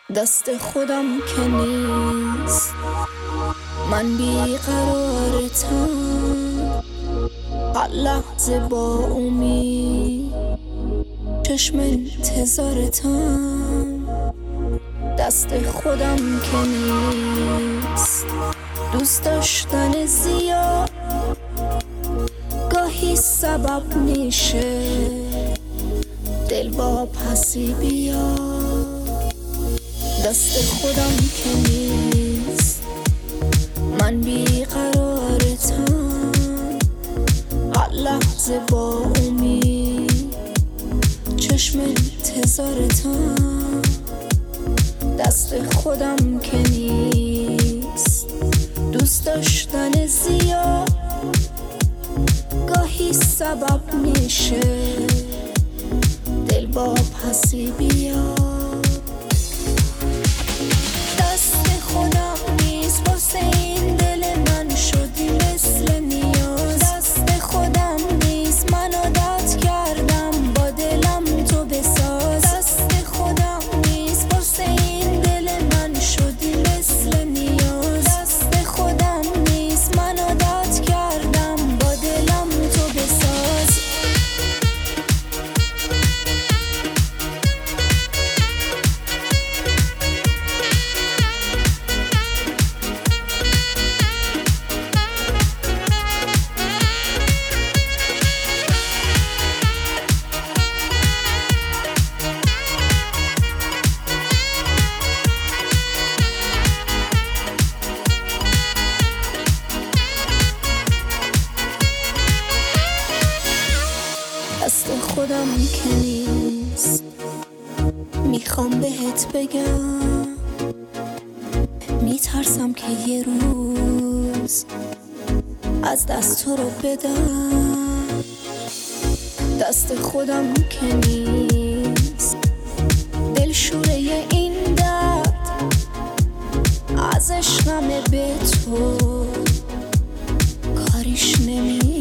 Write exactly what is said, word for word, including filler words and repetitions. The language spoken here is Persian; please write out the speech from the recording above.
دست خودم که نیست، من بیقرارتم، هر لحظه با امید چشم انتظارتم. دست خودم که نیست، دوست داشتن زیاد گاهی سبب میشه دل با پسی بیاد. دست خودم که نیست، من بیقرارتم، هر لحظه با امید چشم انتظارتم. دست خودم که نیست، دوست داشتن زیاد گاهی سبب میشه دل با پسی بیاد. دست خودم نیست، واسه این دل من شدی مثل نیاز. دست خودم نیست، من عادت کردم با دلم تو بساز. دست خودم نیست، واسه این دل من شدی مثل نیاز. دست خودم نیست، من عادت کردم با دلم تو بساز. دست خودم که نیست، میخوام بهت بگم، میترسم که یه روز از دست تو رو بدم. دست خودم که نیست، دلشوره این درد از عشقم به تو کاریش نمی